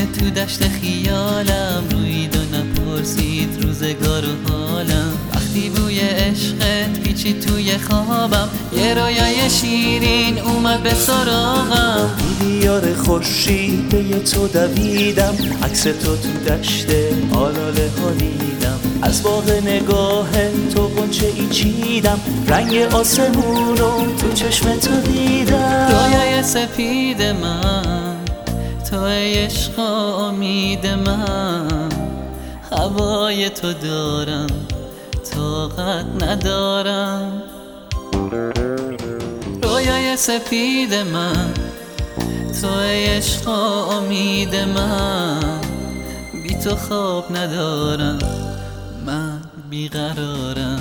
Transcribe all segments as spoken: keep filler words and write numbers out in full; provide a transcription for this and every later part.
تو دشت خیالم، روید و نپرسید روزگار و حالم. وقتی بوی عشقت پیچید توی خوابم، یه رویای شیرین اومد به سراغم. دیار خورشید تو دویدم، عکس تو تو دشت آلاله ها دیدم. از باغ نگاه تو غنچه ای چیدم، رنگ آسمونو تو چشم تو دیدم. رویای سپید من، تو عشق و امید من. هوای تو دارم، طاقت ندارم. رویای سپید من، تو عشق و امید من. بی تو خواب ندارم، من بیقرارم.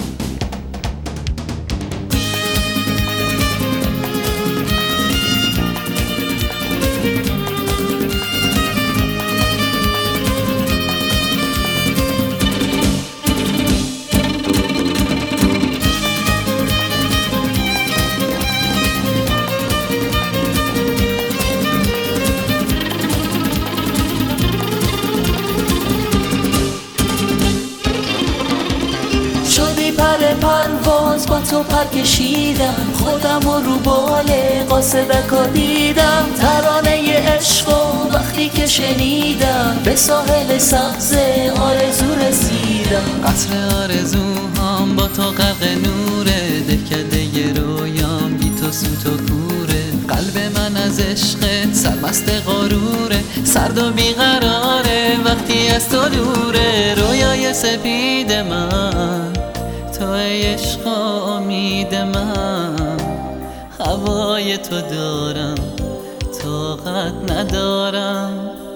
پر پرواز با تو پر کشیدم، خودم و رو بال قاصدکا دیدم. ترانه عشق و وقتی که شنیدم، به ساحل سبز آرزو رسیدم. قصر آرزوهام با تو غرق نوره، دلکده رویام بی تو سوت و کوره. قلب من از عشقت سرمست غروره، سرد و بیقراره وقتی از تو دوره. رویای سپید من، تو عشق و امید من. هوای تو دارم، طاقت ندارم.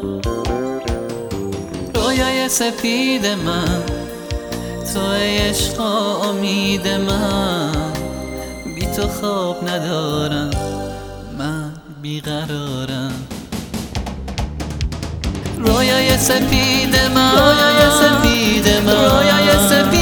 رویای سپید من، تو عشق و امید من. بی تو خواب ندارم، من بیقرارم. رویای سپید من، رویای سپید من، رویای سپید